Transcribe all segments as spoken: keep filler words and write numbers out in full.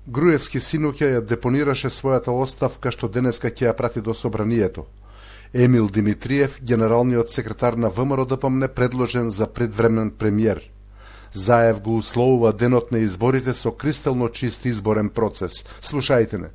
Груевски синоќа ја депонираше својата оставка што денеска ќе ја прати до собранието. Емил Димитриев, генералниот секретар на ВМРО-ДПМНЕ, предложен за предвремен премиер. Заев го условува денот на изборите со кристално чист изборен процес. Слушајте не.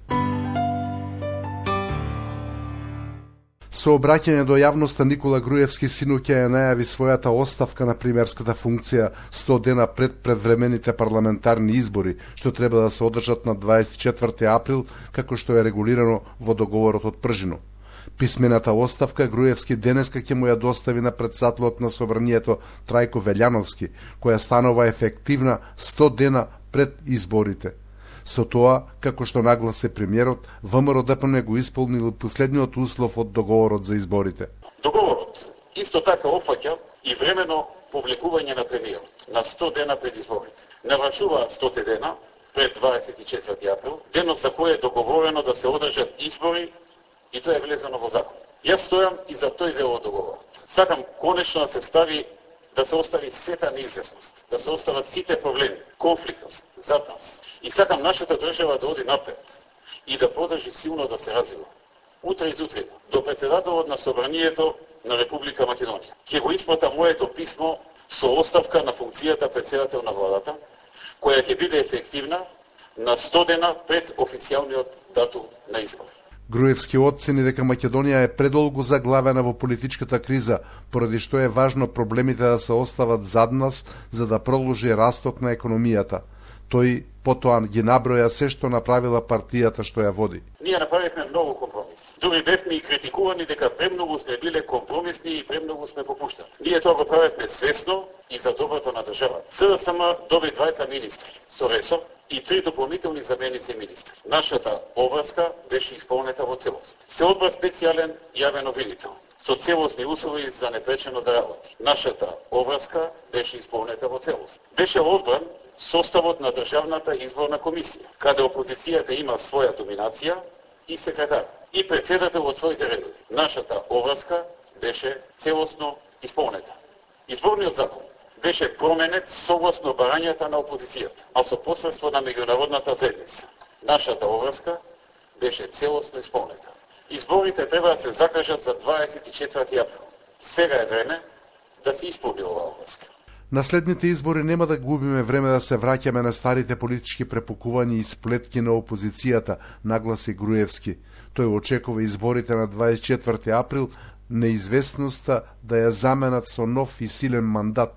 Со обраќање до јавноста Никола Груевски синоќа ја најави својата оставка на премиерската функција сто дена пред предвремените парламентарни избори, што треба да се одржат на дваесет и четврти април, како што е регулирано во договорот од Пржино. Писмената оставка Груевски денеска ќе му ја достави на претседателот на собранието Трајко Велјановски, која станува ефективна сто дена пред изборите. Со тоа, како што нагласи премиерот, ВМРО-ДПМНЕ го исполнил последниот услов од договорот за изборите. Договорот исто така опфаќа и времено публикување на премиерот на сто дена пред изборите. Навршуваат сто дена пред дваесет и четврти април, денот за кој е договорено да се одржат избори и тоа е влезено во закон. Јас стојам и за тој дел од договорот. Сакам конечно да се стави да се остави сета неизвестност, да се остават сите проблеми, конфликтност зад нас. И сакам нашата држава да оди напред и да продолжи силно да се развива. Утре изутрина, до председателот на собранието на Република Македонија, ќе го испрата моето писмо со оставка на функцијата председател на владата, која ќе биде ефективна на сто дена пред официјалниот датум на избор. Груевски оцени дека Македонија е предолго заглавена во политичката криза, поради што е важно проблемите да се остават зад нас за да продолжи растот на економијата. Тој потоа ги наброја се што направила партијата што ја води. Ние направивме многу компромиси. Дури бевме и критикувани дека премногу сме биле компромисни и премногу сме попуштани. Ние тоа го правевме свесно и за доброто на државата. СДСМ доби двајца министри со ресор и три дополнителни заменици министри. Нашата обврска беше исполнета во целост. Се одбра специјален јавен обвинител со целосни услови за непречено да работи. Нашата обврска беше исполнета во целост. Беше одбран составот на Државната изборна комисија, каде опозицијата има своја доминација и секретар, и председател од своите редови. Нашата обврска беше целосно исполнета. Изборниот закон беше променет согласно барањата на опозицијата, а со посредство на меѓународната заедница. Нашата обврска беше целосно исполнета. Изборите треба да се закажат за дваесет и четврти април. Сега е време да се исполни оваа обврска. На следните избори нема да губиме време да се враќаме на старите политички препукувања и сплетки на опозицијата, нагласи Груевски. Тој очекува изборите на дваесет и четврти април неизвестноста да ја заменат со нов и силен мандат.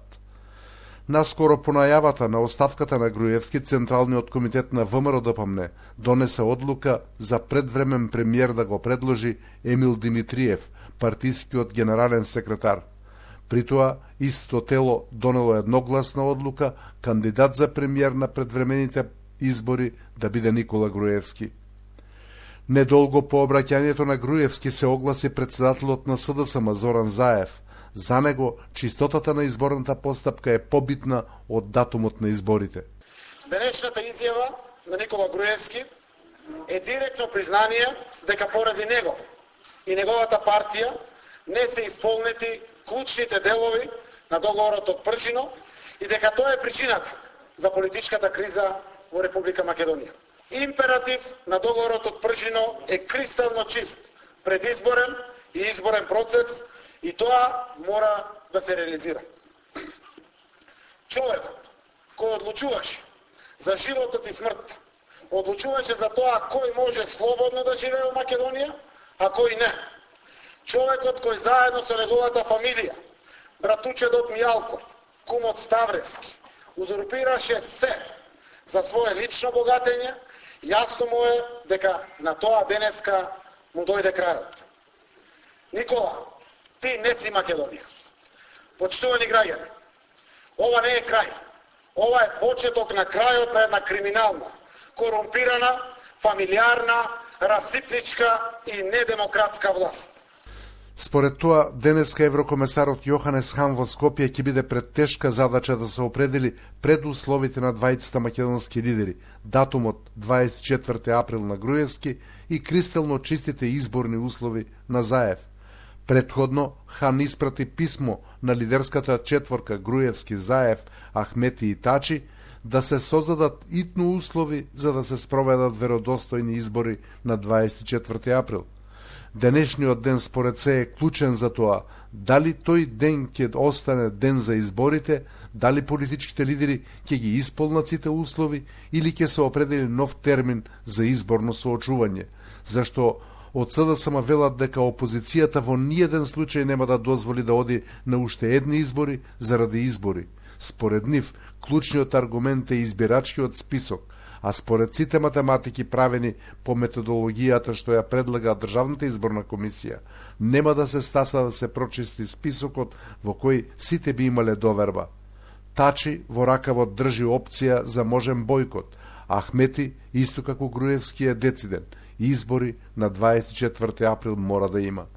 Наскоро по најавата на оставката на Груевски, Централниот комитет на ВМРО-ДПМНЕ донесе одлука за предвремен премиер да го предложи Емил Димитриев, партискиот генерален секретар. При тоа, истото тело донело едногласна одлука кандидат за премиер на предвремените избори да биде Никола Груевски. Недолго по обраќањето на Груевски се огласи председателот на СДСМ Зоран Заев. За него, чистотата на изборната постапка е побитна од датумот на изборите. Денешната изјава на Никола Груевски е директно признание дека поради него и неговата партија не се исполнети клучните делови на договорот од Пржино и дека тоа е причината за политичката криза во Република Македонија. Императив на договорот од Пржино е кристално чист, предизборен и изборен процес и тоа мора да се реализира. Човекот кој одлучуваше за животот и смртта, одлучуваше за тоа кој може слободно да живее во Македонија, а кој не. Човекот кој заедно со неговата фамилија, братучедот Мијалков, кумот Ставревски, узурпираше се за свое лично богатење, јасно му е дека на тоа денеска му дојде крајот. Никола, ти не си Македонија. Почитувани граѓани, ова не е крај. Ова е почеток на крајот на една криминална, корумпирана, фамилиарна, расипничка и недемократска власт. Според тоа, денеска еврокомесарот Јоханес Хан во Скопје ќе биде пред тешка задача да се определи предусловите на двајцата македонски лидери, датумот дваесет и четврти април на Груевски и кристално чистите изборни услови на Заев. Предходно, Хан испрати писмо на лидерската четворка Груевски, Заев, Ахмети и Тачи да се создадат итно услови за да се спроведат веродостојни избори на дваесет и четврти април. Денешниот ден според се е клучен за тоа дали тој ден ќе остане ден за изборите, дали политичките лидери ќе ги исполнат сите услови или ќе се определи нов термин за изборно соочување, зашто од СДСМ велат дека опозицијата во ниеден случај нема да дозволи да оди на уште едни избори заради избори. Според нив, клучниот аргумент е избирачкиот список, а според сите математики правени по методологијата што ја предлага Државната изборна комисија, нема да се стаса да се прочисти списокот во кој сите би имале доверба. Тачи во ракавот држи опција за можен бојкот, а Ахмети, исто како Груевски, е дециден. Избори на дваесет и четврти април мора да има.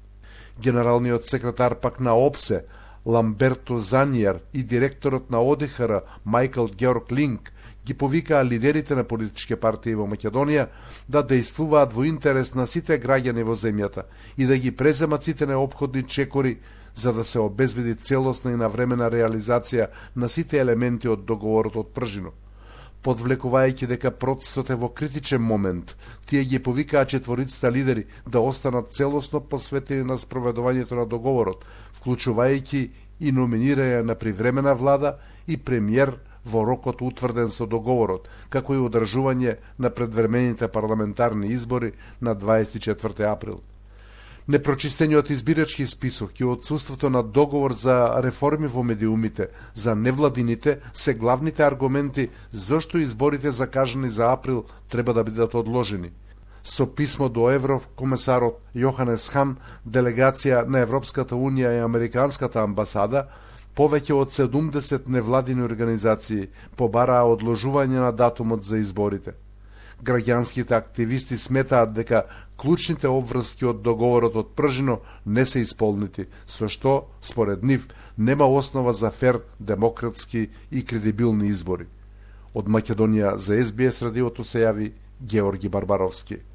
Генералниот секретар пак на ОПСЕ, Ламберто Занијар, и директорот на ОДИХР, Майкл Георг Линк, ги повикаа лидерите на политички партии во Македонија да действуваат во интерес на сите граѓани во земјата и да ги преземат сите неопходни чекори за да се обезбеди целосна и навремена реализација на сите елементи од договорот од Пржино. Подвлекувајќи дека процесот е во критичен момент, тие ги повикаа четворицата лидери да останат целосно посветени на спроведувањето на договорот, вклучувајќи и номинирање на привремена влада и премиер во рокот утврден со договорот, како и одржување на предвремените парламентарни избори на дваесет и четврти април. Непрочистениот избирачки список и отсуството на договор за реформи во медиумите за невладините се главните аргументи зошто изборите закажани за април треба да бидат одложени. Со писмо до еврокомесарот Јоханес Хан, делегација на Европската унија и Американската амбасада, повеќе од седумдесет невладини организации побараа одложување на датумот за изборите. Граѓанските активисти сметаат дека клучните обврски од договорот од Пржино не се исполнити, со што, според нив, нема основа за фер, демократски и кредибилни избори. Од Македонија за Ес Би Ес радиото се јави Георги Барбаровски.